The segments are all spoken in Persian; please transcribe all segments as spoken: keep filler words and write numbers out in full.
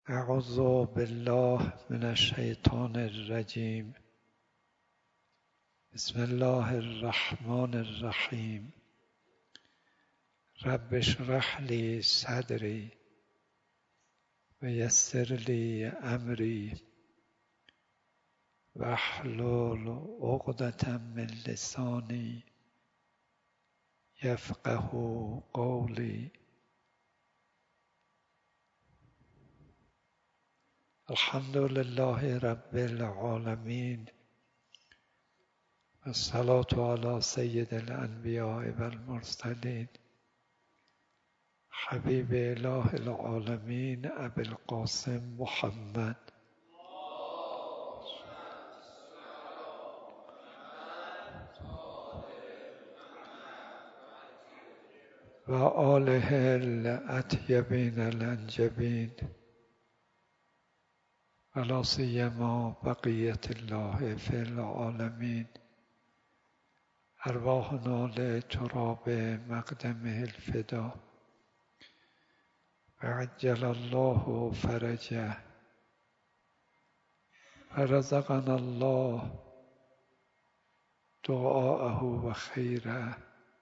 اعوذ بالله من الشیطان الرجیم. بسم الله الرحمن الرحیم. رب اشرح لی صدری و یسر لی امری واحلل عقدة من لسانی یفقهوا قولی. الحمد لله رب العالمین و الصلاة علی سید الانبیاء و المرسلین حبیب اله العالمین ابی القاسم محمد و آله الاطیبین الانجبین و لا سیما بقیة الله فی العالمین. ارواحنا لتراب مقدمه الفدا و عجل الله فرجه و رزقنا الله دعاءه و خیره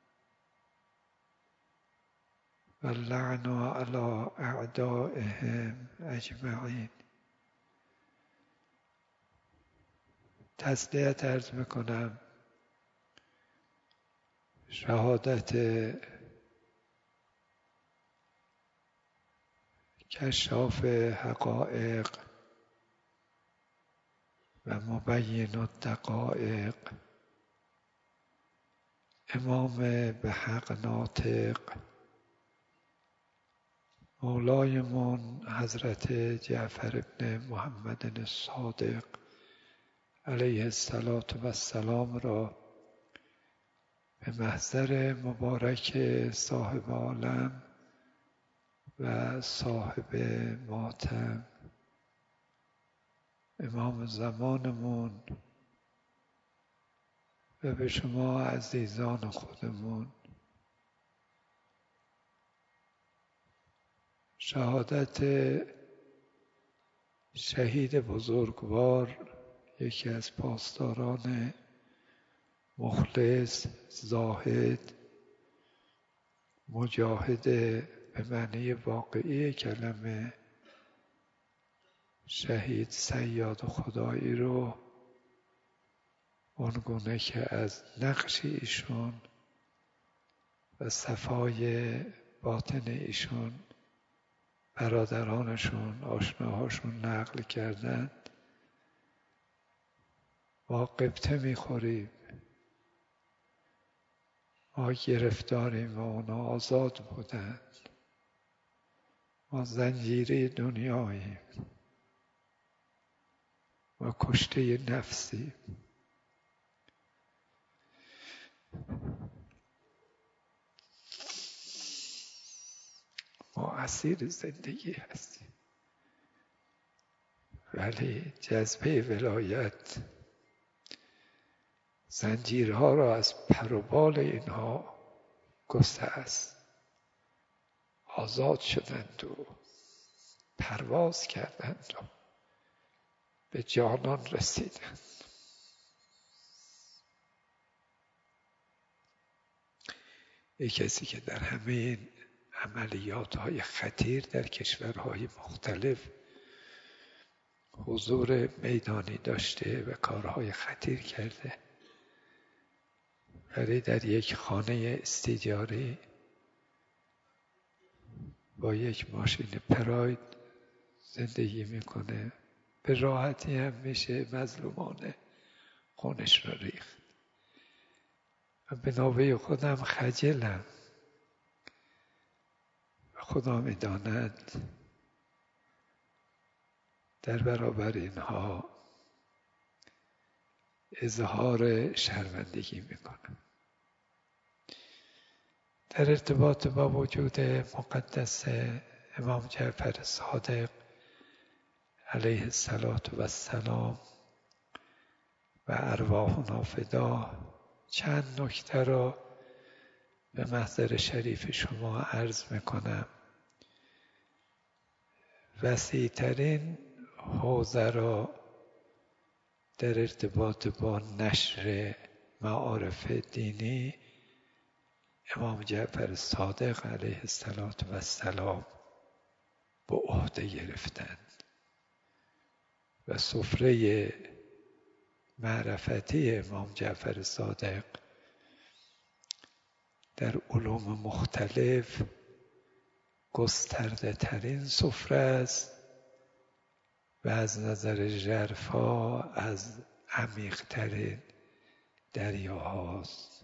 و اللعن علی اعدائهم اجمعین. تسلیت عرض میکنم شهادت کشاف حقایق و مبین الدقایق امام به حق ناطق مولایمون حضرت جعفر بن محمد الصادق علیه الصلاة و السلام را به محضر مبارک صاحب عالم و صاحب ماتم امام زمانمون و به شما عزیزان خودمون شهادت شهید بزرگوار، یکی از پاسداران مخلص، زاهد، مجاهد به معنی واقعی کلمه، شهید صیاد خدایی رو آنگونه که از نقش ایشون و صفای باطن ایشون برادرانشون، آشناهاشون نقل کردند، ما غبطه میخوریم، ما گرفتاریم و اونا آزاد بودند، ما زنجیره دنیاییم، ما کشته نفسیم. ما اسیر زندگی هستیم، ولی جذبه ولایت زنجیرها را از پر و بال اینها گسست، آزاد شدند و پرواز کردند و به جانان رسیدند. یک کسی که در همین عملیات های خطیر در کشورهای مختلف حضور میدانی داشته و کارهای خطیر کرده، ولی در یک خانه استیجاری با یک ماشین پراید زندگی میکنه، به راحتی هم میشه مظلومانه خونش را ریخت. و به نوبه خودم خجلم و خدا میداند در برابر اینها اظهار شرمندگی میکنم. در ارتباط با وجود مقدس امام جعفر صادق علیه الصلاة و السلام و ارواحنا فدا چند نکته را به محضر شریف شما عرض میکنم وسیع‌ترین حوزه را در ارتباط با نشر معارف دینی امام جعفر صادق علیه السلام به عهده گرفتند و سفره معرفتی امام جعفر صادق در علوم مختلف گسترده ترین سفره است و از نظر ژرفا از عمیق ترین دریاهاست.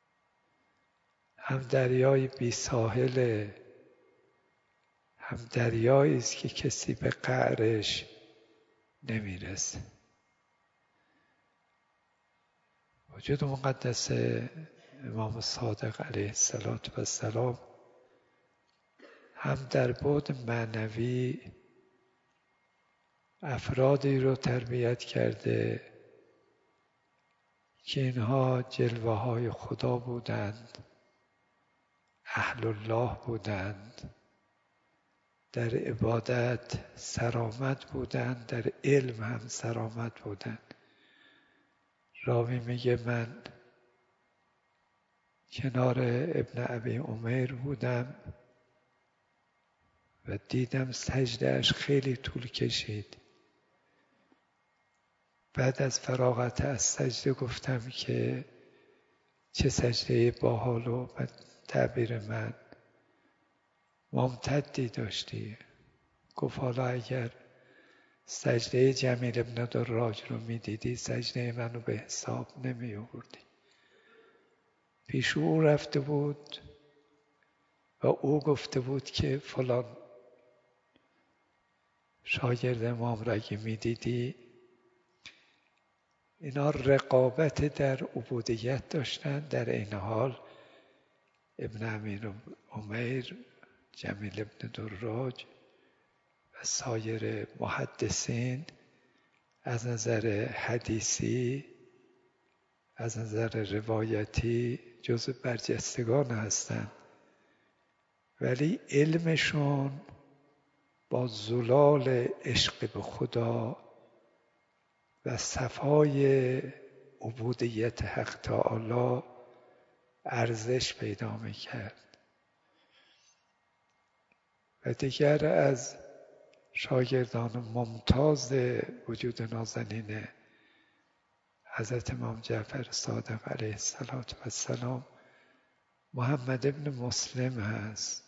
هم دریای بی ساحل، هم دریایی است که کسی به قعرش نمیرسه. وجود مقدس امام صادق علیه السلام هم در بعد معنوی افرادی رو تربیت کرده که اینها جلوه های خدا بودند، اهل الله بودند، در عبادت سرآمد بودند، در علم هم سرآمد بودند. راوی میگه من کنار ابن ابی عمیر بودم و دیدم سجدهش خیلی طول کشید. بعد از فراغت از سجده گفتم که چه سجده باحال و تعبیر من ممتدی داشتی. گفت حالا اگر سجده جمیل ابن دراج رو میدیدی سجده منو به حساب نمی آوردی. پیش او رفته بود و او گفته بود که فلان شاگرد امام را اگه میدیدی، اینا رقابت در عبودیت داشتن. در این حال ابن امیر عمیر، جمیل ابن دراج و سایر محدثین از نظر حدیثی، از نظر روایتی جزو برجستگان هستند، ولی علمشون با زلال عشق به خدا و صفای عبودیت حق تعالی ارزش پیدا میکرد. و دیگر از شاگردان ممتاز وجود نازنین حضرت امام جعفر صادق علیه السلام محمد ابن مسلم هست.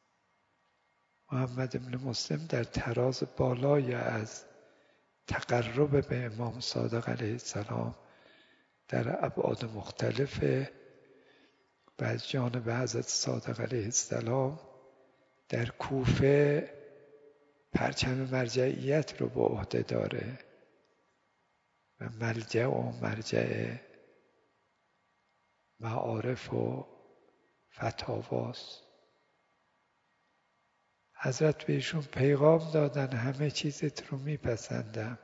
محمد ابن مسلم در تراز بالای از تقرب به امام صادق علیه السلام در ابعاد مختلفه و از جانب حضرت صادق علیه السلام در کوفه پرچم مرجعیت رو به عهده داره و ملجأ و مرجع معارف و فتاواست. حضرت بهشون پیغام دادن همه چیزت رو میپسندم،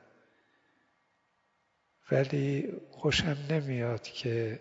ولی خوشم نمیاد که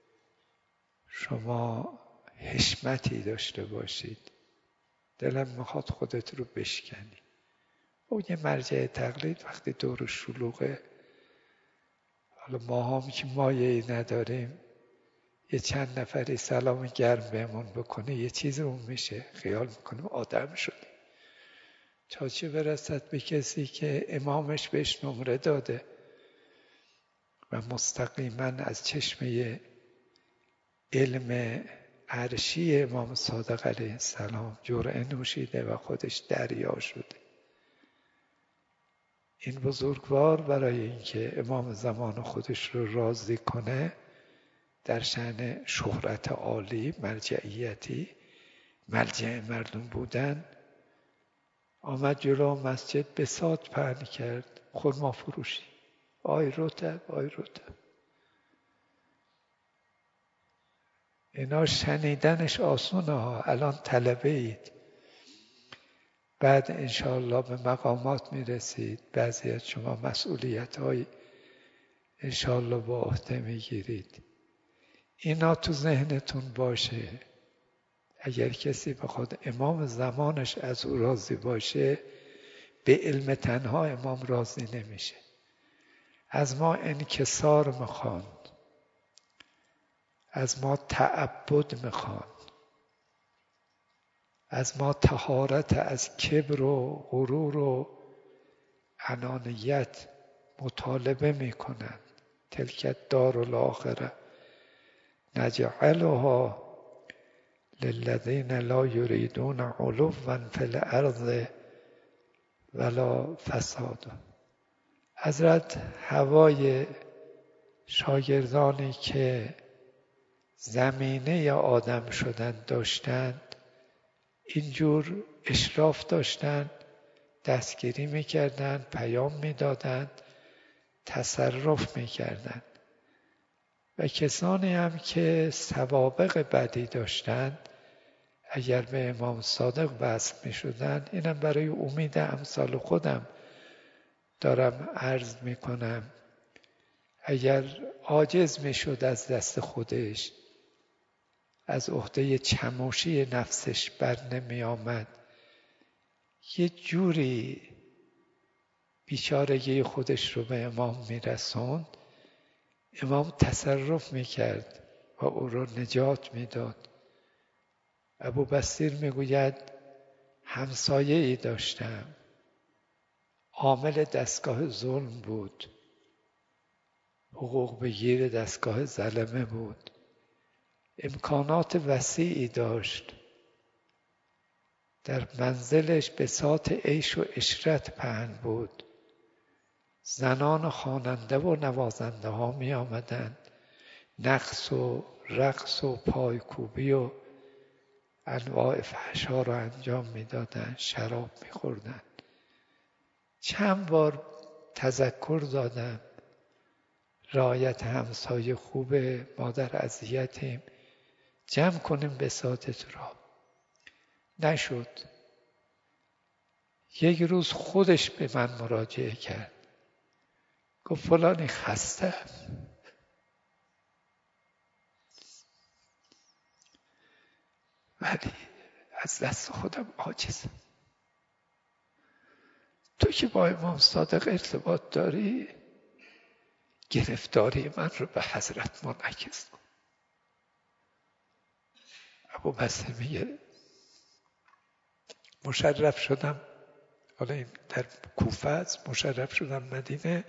شما حشمتی داشته باشید، دلم میخواد خودت رو بشکنی. او یه مرجع تقلید وقتی دور شلوغه، حالا ما هم که مایه‌ای نداریم، یه چند نفری سلام گرم بهمون بکنه یه چیز اون میشه، خیال میکنیم آدم شدیم. تا چه برسد به کسی که امامش بهش نمره داده و مستقیما از چشمه علم عرشی امام صادق علیه السلام جرعه نوشیده و خودش دریا شده. این بزرگوار برای اینکه امام زمان خودش رو راضی کنه در شأن شهرت عالی، مرجعیتی، ملجأ مردم بودن، آمد جلو مسجد بساط پهن کرد، خرما فروشی، آی رطب آی رطب. اینا شنیدنش آسونه ها، الان طلبه اید، بعد انشاءالله به مقامات میرسید، بعضی از شما مسئولیت های انشاءالله با عهده میگیرید. اینا تو ذهنتون باشه. اگر کسی بخواد امام زمانش از او راضی باشه به علم تنها امام راضی نمیشه. از ما انکسار میخوان، از ما تعبد میخوان، از ما طهارت از کبر و غرور و انانیت مطالبه میکنند. تلک الدار الاخره نجعلها للذین لا یریدون علوا فی الارض ولا فسادا. حضرت هوای شاگردانی که زمینه آدم شدن داشتند، اینجور اشراف داشتند، دستگیری میکردند، پیام میدادند، تصرف میکردند. و کسانی هم که سوابق بدی داشتند، اگر به امام صادق وصل میشدند، اینم برای امید امثال خودم دارم عرض میکنم، اگر عاجز میشد از دست خودش، از عهده چموشی نفسش بر نمی آمد، یه جوری بیچارگی خودش رو به امام میرسوند، امام تصرف میکرد و او رو نجات میداد. ابو بصیر میگوید همسایه ای داشتم، عامل دستگاه ظلم بود، حقوق بگیر دستگاه ظلمه بود، امکانات وسیعی داشت، در منزلش بساط عیش و عشرت پهن بود، زنان خواننده و نوازنده ها می آمدند، نقص و رقص و پایکوبی و انواع فحشا را انجام می دادند، شراب می خوردند. چند بار تذکر دادم رعایت همسایه خوبه، ما در اذیتیم، جمع کنیم بساطت را. نشد. یک روز خودش به من مراجعه کرد، گفت فلانی خسته، ولی از دست خودم عاجزم. تو که با امام صادق ارتباط داری، گرفتاری من رو به حضرت منعکس کن. ابو بصیر میگه مشرف شدم، حالا این در کوفه است، مشرف شدم مدینه،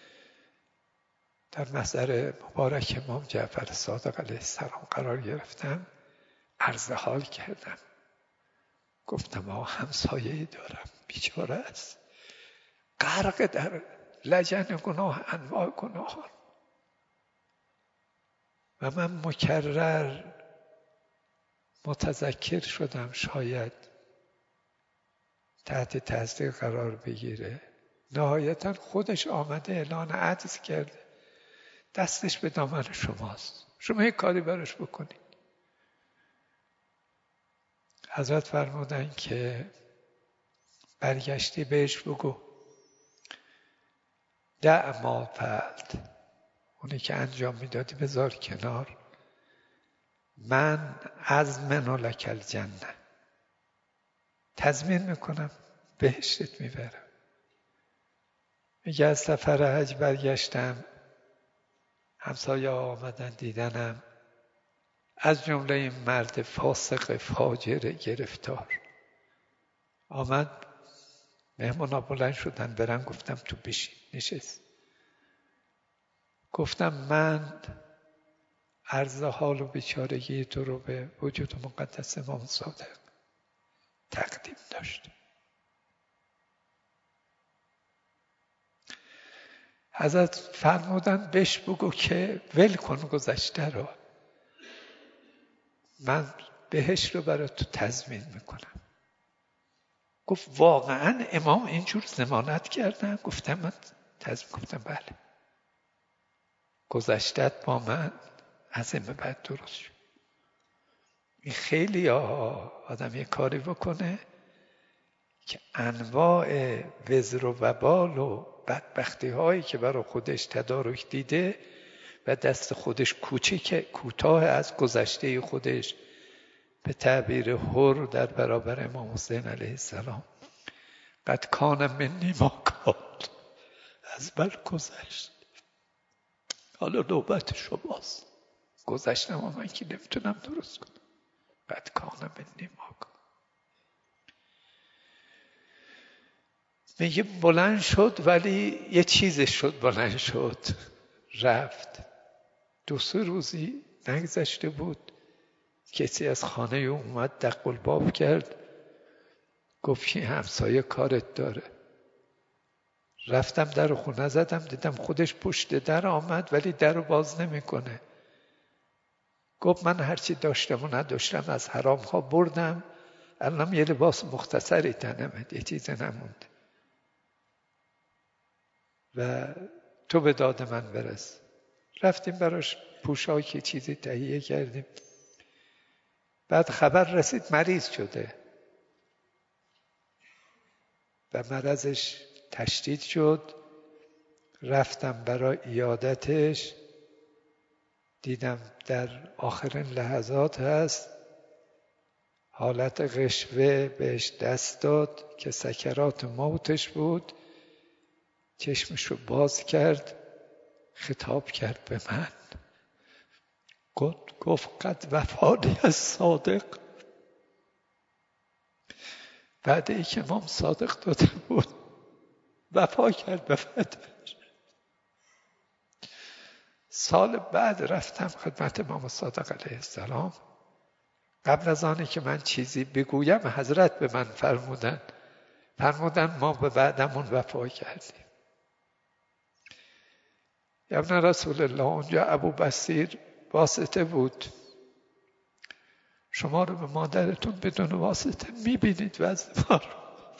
در محضر مبارک امام جعفر صادق علیه السلام قرار گرفتم، عرض حال کردم، گفتم آقا همسایه‌ای دارم، بیچاره است، غرق در لجن گناه، انواع گناهان، و من مکرر متذکر شدم شاید تحت تاثیر قرار بگیره. نهایتا خودش آمده اعلان عجز کرده، دستش به دامن شماست، شما یک کاری براش بکنید. حضرت فرمودن که برگشتی بهش بگو دع ما فعلت، اونی که انجام میدادی بذار کنار، من اضمن لک الجنه، تضمین میکنم بهشتت میبرم. میگه از سفر حج برگشتم، همسایه آمدن دیدنم، از جمله این مرد فاسق فاجر گرفتار آمد، مهمونا بلند شدن برن، گفتم تو بشین، نشست. گفتم من عرض حال و بیچارگی تو رو به وجود مقدس امام صادق تقدیم داشت. حضرت فرمودن بهش بگو که ول کن گذشته رو، من بهش رو برای تو تضمین میکنم. گفت واقعا امام اینجور ضمانت کردن؟ گفتم من تضمین، گفتم بله، گذشتت با من از این به بعد درست شد. این خیلی آدم یه کاری بکنه که انواع وزر و وبال و بدبختی هایی که برای خودش تدارک دیده و دست خودش کوچیک کوتاه از گذشته خودش، به تعبیر حر در برابر امام حسین علیه السلام قد کان منی ما کان، از من گذشت، حالا نوبت شماست. گذشتم و من که نمیتونم درست کنم. قد کان منی ما کان. میگه بلند شد، ولی یه چیزش شد بلند شد رفت. دو سه روزی نگذشته بود، کسی از خانه اومد دق الباب کرد، گفت که همسایه کارت داره. رفتم در خونه زدم، دیدم خودش پشت در آمد ولی در رو باز نمیکنه. گفت من هرچی داشتم و نداشتم از حرام ها بردم، الانم یه لباس مختصری تنمه، یه چیز نمونده و تو به داد من برس. رفتیم براش پوشاکی چیزی تهیه کردیم. بعد خبر رسید مریض شده و مرضش تشدید شد. رفتم برای عیادتش، دیدم در آخرین لحظات هست، حالت غشوه بهش دست داد که سکرات موتش بود. چشمشو باز کرد، خطاب کرد به من، گفت گفت قد وفانی از صادق. بعد ای که امام صادق داده بود وفا کرد به فتحش. سال بعد رفتم خدمت امام صادق علیه السلام. قبل از آنی که من چیزی بگویم حضرت به من فرمودن فرمودن ما به بعدمون وفا کردیم. ابن رسول الله، اونجا ابو بصیر واسطه بود. شما رو به مادرتون بدون واسطه میبینید وضع ما رو.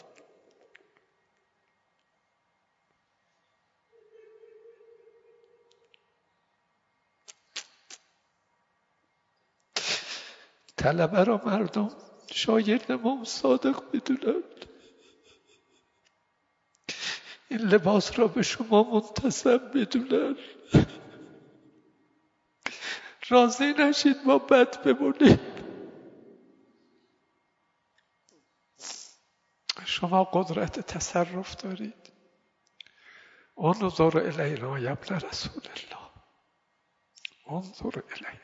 طلبه را مردم شاگرد امام صادق بدونند. این لباس را به شما منتسب بدونند. راضی نشید ما بد بمونید. شما قدرت تصرف دارید. انظر الینا یا ابن رسول الله، انظر الینا.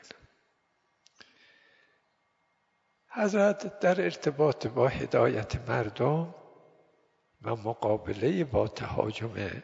حضرت در ارتباط با هدایت مردم و مقابله با تهاجم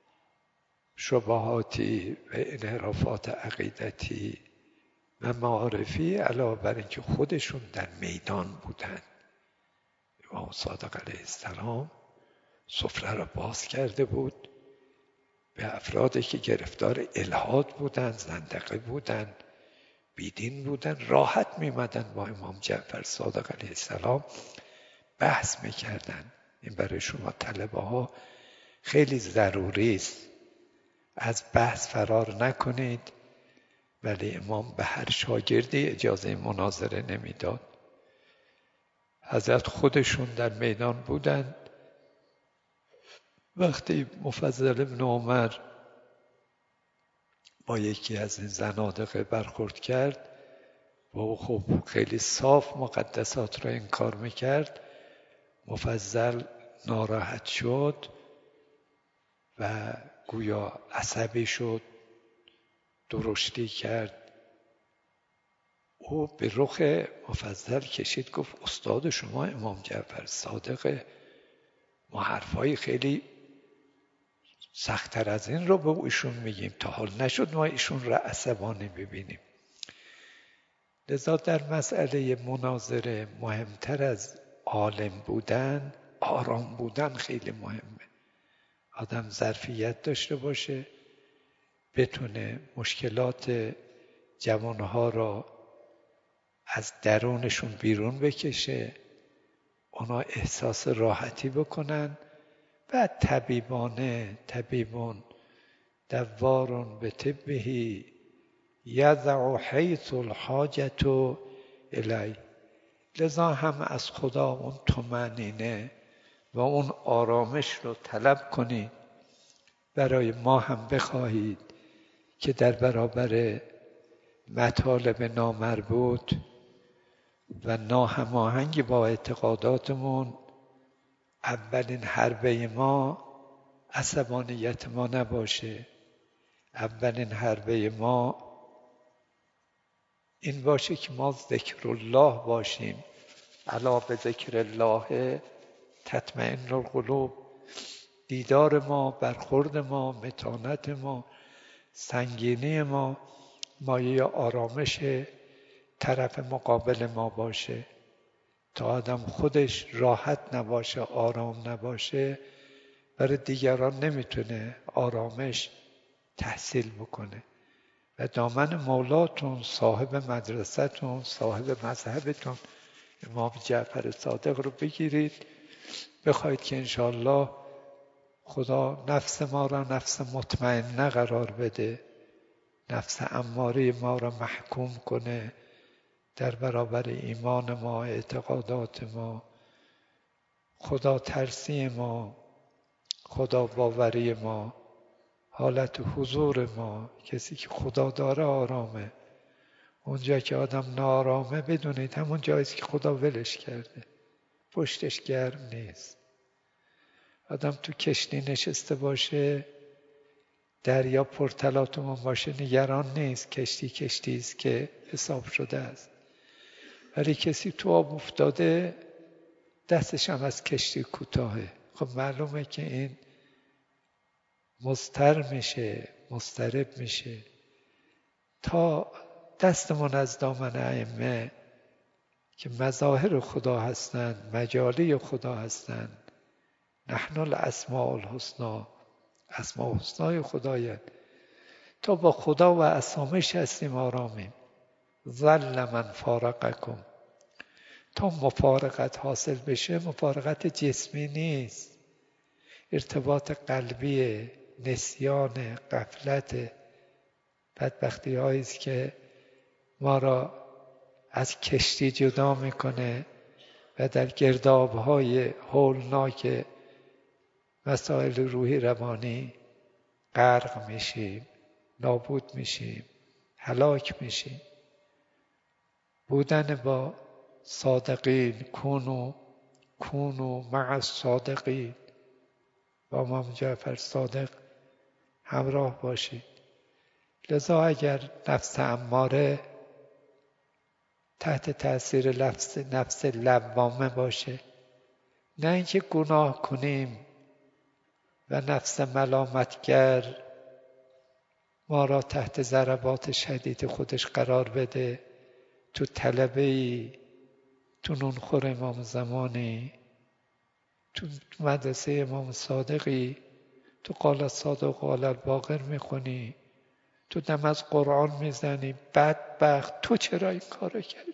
شبهاتی و انحرافات عقیدتی و معارفی، علاوه بر اینکه خودشون در میدان بودن، امام صادق علیه السلام سفره را باز کرده بود به افرادی که گرفتار الحاد بودن، زندقه بودن، بیدین بودن. راحت میمدن با امام جعفر صادق علیه السلام بحث میکردن. این برای شما طلبه ها خیلی ضروری است، از بحث فرار نکنید. ولی امام به هر شاگردی اجازه مناظره نمیداد. حضرت خودشون در میدان بودند. وقتی مفضل بن عمر با یکی از این زنادقه برخورد کرد و او خب خیلی صاف مقدسات را انکار میکرد، مفضل ناراحت شد و گویا عصبی شد، درشتی کرد. او به رخ مفضل کشید، گفت استاد شما امام جعفر صادق، ما حرفای خیلی سخت‌تر از این رو به ایشون میگیم، تا حال نشد ما ایشون را عصبانی ببینیم. لذا در مسئله مناظره مهمتر از عالم بودن آرام بودن خیلی مهمه. آدم ظرفیت داشته باشه، بتونه مشکلات جوانها را از درونشون بیرون بکشه، اونا احساس راحتی بکنن. بعد طبیبانه، طبیبون دوارون به طبهی یضع حیث الحاجت الی. لذا هم از خدا اون طمأنینه و اون آرامش رو طلب کنید. برای ما هم بخواهید که در برابر مطالب نامربوط و ناهماهنگ با اعتقاداتمون اولین حربه ما عصبانیت ما نباشه. اولین حربه ما این باشه که ما ذکر الله باشیم. الا به ذکر الله تطمئن القلوب. دیدار ما، برخورد ما، متانت ما، سنگینی ما مایه آرامش طرف مقابل ما باشه. تا آدم خودش راحت نباشه، آرام نباشه، برای دیگران نمیتونه آرامش تحصیل بکنه. و دامن مولاتون، صاحب مدرسه‌تون، صاحب مذهبتون امام جعفر صادق رو بگیرید، بخواید که انشاءالله خدا نفس ما را نفس مطمئنه قرار بده، نفس اماره ما را محکوم کنه در برابر ایمان ما، اعتقادات ما، خدا ترسی ما، خدا باوری ما، حالت حضور ما. کسی که خدا داره آرامه. اونجا که آدم ناآرامه بدونید همون جاییست که خدا ولش کرده، پشتش گرم نیست. آدم تو کشتی نشسته باشه، دریا پرتلاطم باشه، نگران نیست. کشتی کشتیست که حساب شده است. ولی کسی تو آب افتاده، دستش هم از کشتی کوتاهه. خب معلومه که این مضطر میشه، مضطرب میشه. تا دستمون از دامن ائمه که مظاهر خدا هستند، مجالی خدا هستند، نحن الاسماء الحسنی، اسماء حسنای خدایند، تا با خدا و اسامش هستیم آرامیم. ظل من فارقکم. تا مفارقت حاصل بشه، مفارقت جسمی نیست، ارتباط قلبی، نسیان، غفلت، بدبختی هاییست که ما را از کشتی جدا میکنه و در گرداب های هولناک مسائل روحی روانی غرق میشیم، نابود میشیم، هلاک میشیم. بودن با صادقین، کونو کونو مع الصادقین، با امام جعفر صادق همراه باشید. لذا اگر نفس اماره تحت تأثیر نفس, نفس لوامه باشه، نه اینکه گناه کنیم و نفس ملامتگر ما را تحت ضربات شدید خودش قرار بده، تو طلبه‌ای، تو نونخور امام زمانی، تو مدرسه امام صادقی، تو قال الصادق قال الباقر میخونی، تو دم از قرآن میزنی، بدبخت تو چرا این کارو کردی؟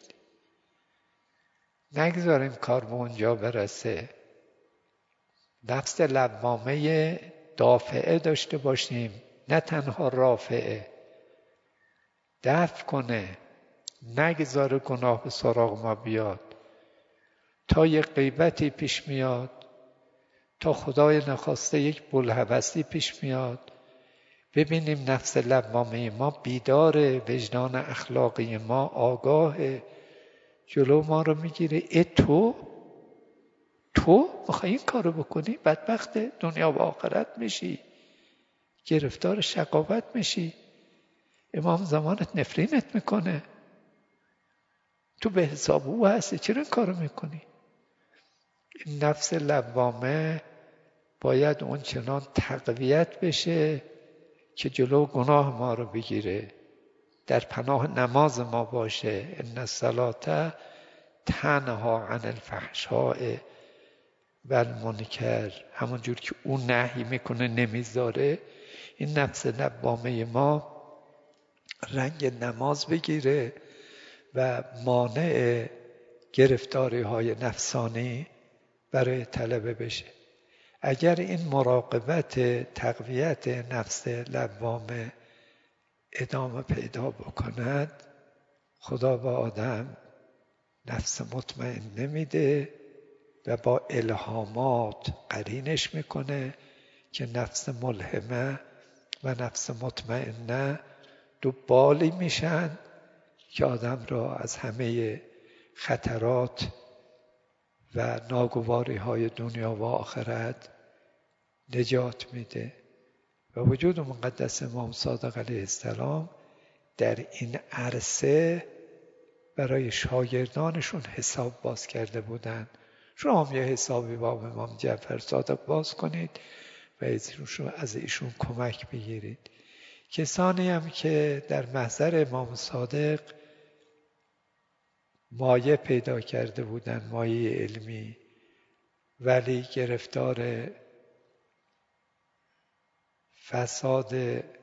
نگذاریم کار به اونجا برسه. نفس لوامه دافعه داشته باشیم، نه تنها رافعه. دفع کنه، نگذاره گناه به سراغ ما بیاد. تا یک غیبتی پیش میاد، تا خدای نخواسته یک بوالهوسی پیش میاد، ببینیم نفس لوامه ما بیداره، وجدان اخلاقی ما آگاه، جلو ما رو میگیره. ای تو تو میخوای این کارو بکنی، بدبخت دنیا و آخرت میشی، گرفتار شقاوت میشی، امام زمانت نفرینت میکنه، تو به حساب او هستی، چرا این کارو میکنی؟ این نفس لوامه باید اون چنان تقویت بشه که جلو گناه ما رو بگیره، در پناه نماز ما باشه. ان الصلاة تنها عن الفحشاء و المنکر. همونجور که اون نهی میکنه نمیذاره، این نفس لوامه ما رنگ نماز بگیره و مانع گرفتاری های نفسانی برای طلبه بشه. اگر این مراقبت تقویت نفس لوامه ادامه پیدا بکند، خدا به آدم نفس مطمئن میده و با الهامات قرینش میکنه که نفس ملهمه و نفس مطمئنه دو بالی میشن که آدم را از همه خطرات و ناگواری های دنیا و آخرت نجات میده. و وجود مقدس امام صادق علیه السلام در این عرصه برای شاگردانشون حساب باز کرده بودن. شما هم یه حسابی با امام جعفر صادق باز کنید و از ایشون کمک بگیرید. کسانی هم که در محضر امام صادق مایه پیدا کرده بودن، مایه علمی، ولی گرفتار فساد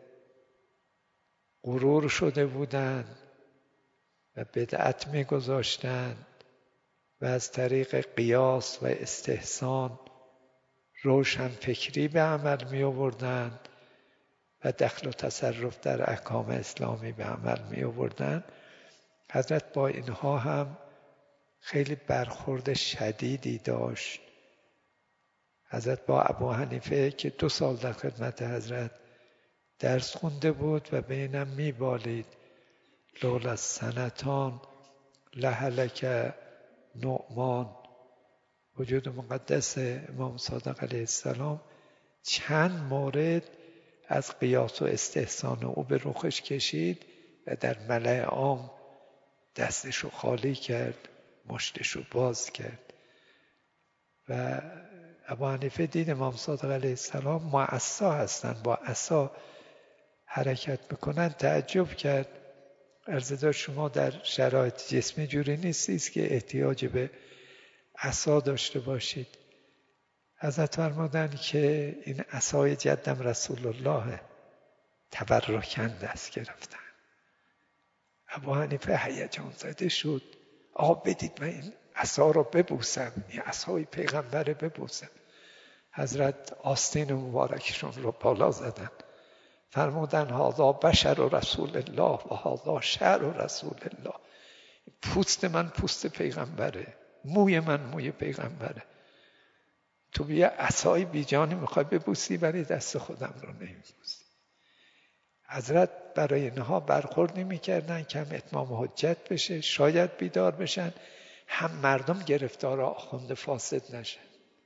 غرور شده بودند و بدعت می‌گذاشتند و از طریق قیاس و استحسان روشن فکری به عمل می آوردند و دخل و تصرف در احکام اسلامی به عمل می آوردند. حضرت با اینها هم خیلی برخورد شدیدی داشت. حضرت با ابو حنیفه که دو سال در خدمت حضرت درس خونده بود و به اینم می بالید لولا سنتان لهلک نعمان. وجود مقدس امام صادق علیه السلام چند مورد از قیاس و استحسان او به رخش کشید و در ملأ عام دستشو خالی کرد، مشتشو باز کرد. و ابو حنیفه دید امام صادق علیه السلام معصا هستن، با عصا حرکت میکنن، تعجب کرد. عرض داشت شما در شرایط جسمی جوری نیستید که احتیاج به عصا داشته باشید. حضرت فرمودن که این عصای جدم رسول الله تبرکاً دست گرفتن. ابو حنیفه هیجان زده شد، آقا بدید من این عصا رو ببوسم، این عصای پیغمبر ببوسم. حضرت آستین مبارکشون رو بالا زدن، فرمودن هذا بشر و رسول الله و هذا شعر و رسول الله. پوست من پوست پیغمبره، موی من موی پیغمبره. تو بیا عصای بیجانی میخوای ببوسی ولی دست خودم رو نمیبوسی. حضرت برای اینها برخورد نمیکردن که هم اتمام حجت بشه، شاید بیدار بشن، هم مردم گرفتار آخوند فاسد نشن.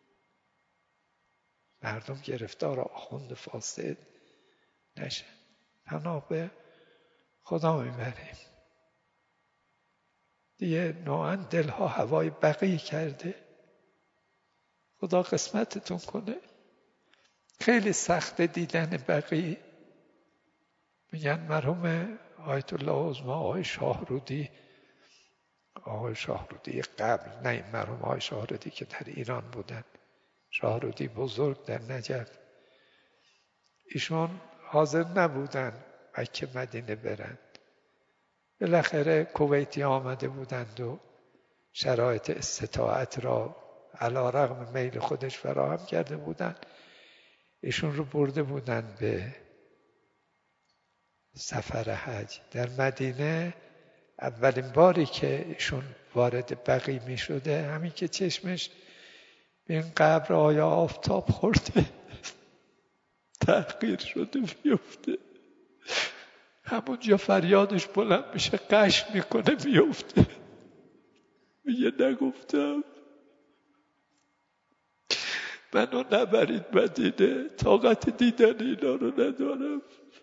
مردم گرفتار آخوند فاسد نشن. پناه به خدا میبریم. دیگه نوعا دلها هوای بقی کرده. خدا قسمتتون کنه. خیلی سخت دیدن بقی. میگن مرحوم آیت الله عظمی آقای شاهرودی، آقای شاهرودی قبل، نه این مرحوم آقای شاهرودی که در ایران بودن، شاهرودی بزرگ در نجف، ایشون حاضر نبودن مکه مدینه برند. بالاخره کویتی آمده بودند و شرایط استطاعت را علی رغم میل خودش فراهم کرده بودند. ایشون رو برده بودند به سفر حج. در مدینه اولین باری که ایشون وارد بقیع می شده، همین که چشمش به این قبر آیا آفتاب خورده تحقیر شده بیفته، همونجا فریادش بلند میشه، قش میکنه بیفته. میگه نگفتم منو نبرید مدینه، طاقت دیدن اینا رو ندارم.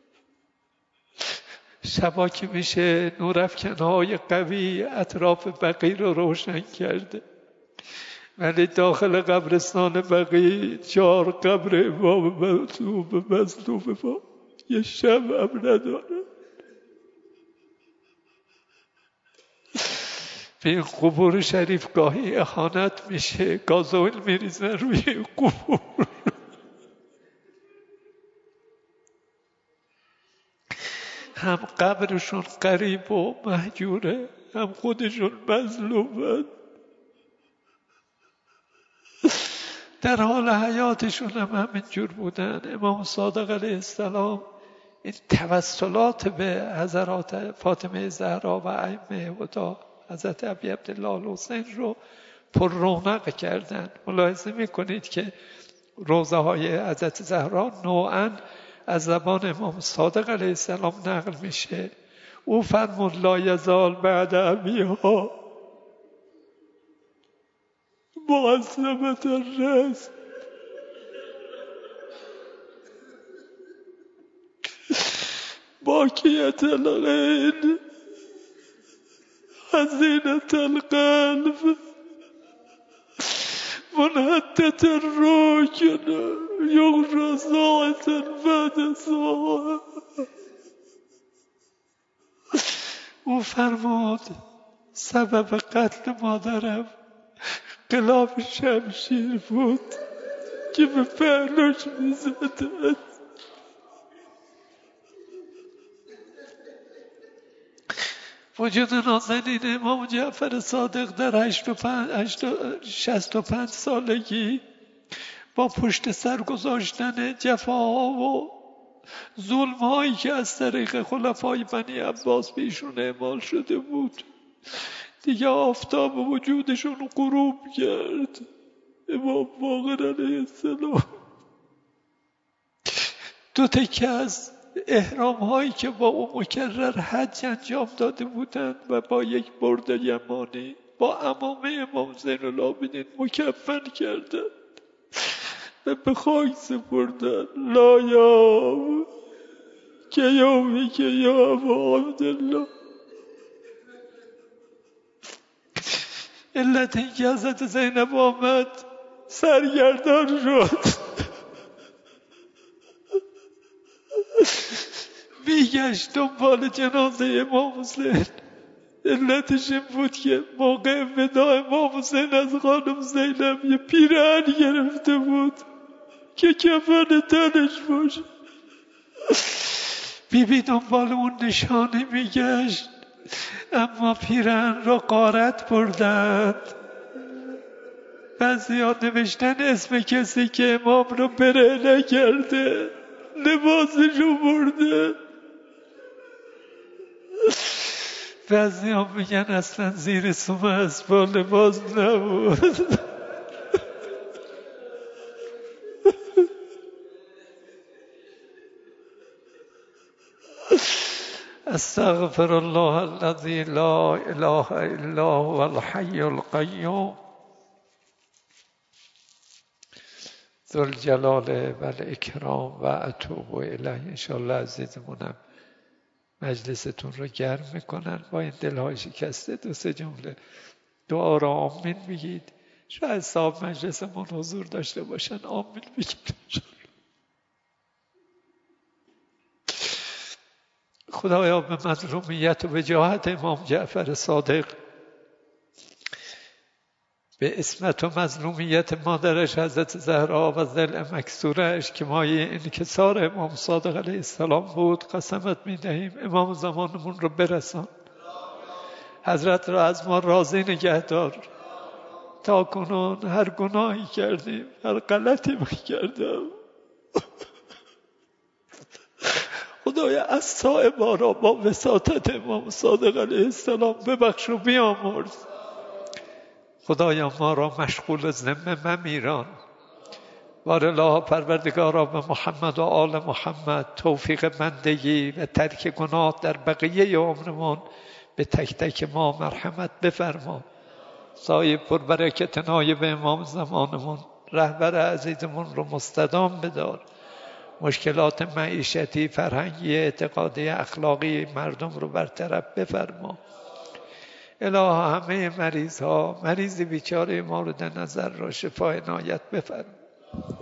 شبا که میشه نورافکنهای قوی اطراف بقیع رو روشن کرده، ولی داخل قبرستان بقیع چهار قبر امام مظلوم مظلوم ما یه شمع هم نداره. به این قبور شریف گاهی اهانت میشه، گازوئیل میریزن روی این قبور. هم قبرشون غریب و مهجوره، هم خودشون مظلومن. در حال حیاتشون هم همینجور بودن. امام صادق علیه السلام این توسلات به حضرات فاطمه زهرا و ائمه هدی حضرت ابی عبدالله الحسین رو پر رونق کردن. ملاحظه میکنید که روضه های حضرت زهرا نوعاً از زبان امام صادق علیه السلام نقل میشه. او فرمود لا یزال بعد ابیها معظمة الرأس باكية العين حزينة القلب منهدة الركن يغشى ساعة بعد ساعة. او فرمود سبب قتل مادرم قلاب شمشیر بود که به پهلوش میزدند. وجود نازنین امام جعفر صادق در شصت و پنج سالگی با پشت سر گذاشتن جفاها و ظلمهایی که از طریق خلفای بنی عباس به ایشون اعمال شده بود دیگه آفتاب وجودشون غروب کرد. امام باقر علیه السلام دو تکه از احرام هایی که با او مکرر حج انجام داده بودند و با یک برد یمانی با عمامه امام زین العابدین مکفن کردند و به خاک سپردند. لا یام که یومی که یا ابا عبدالله. علت این که حضرت زینب آمد سرگردان شد میگشت دنبال جنازه امام حسین. علتش این بود که موقع وداع امام حسین از خانم زینب یه پیرهن گرفته بود که کفن تنش باشه. بی بی دنبال اون نشانه میگشت اما پیرهن را غارت بردند. بعضی ها نوشتن اسم کسی که امام را بره نکرده لباسش رو برده. بعضی ها میگن اصلا زیر سوم اسبا لباس نبود. استغفر الله الذي لا اله الا هو الحي القيوم ذو الجلال و الاکرام و اتوب الیه. انشاءالله عزیزمونم مجلستون رو گرم میکنن با این دلهای شکسته. دو سه جمله دعا را آمین بگید. شاید صاحب مجلسمون حضور داشته باشن آمین بگید. خدایا به مظلومیت و وجاهت امام جعفر صادق، به عصمت و مظلومیت مادرش حضرت زهرا و ضلع مکسورش که مایه انکسار امام صادق علیه السلام بود قسمت میدهیم امام زمانمون رو برسان. حضرت را از ما راضی نگه دار. تا کنون هر گناهی کردیم، هر غلطی کردم، خدایا عصای ما را با وساطت امام صادق علیه السلام ببخش و بیامرز. خدایا ما را مشغول ذمه ممیران. بار الله پروردگارا به محمد و آل محمد توفیق بندگی و ترک گناه در بقیه عمرمان به تک تک ما مرحمت بفرما. سایه پربرکت نایب امام زمانمون رهبر عزیزمون رو مستدام بدار. مشکلات معیشتی، فرهنگی، اعتقادی، اخلاقی مردم رو برطرف بفرما. الهی همه مریض ها، مریض بیچاره مورد نظر را شفای عنایت بفرما.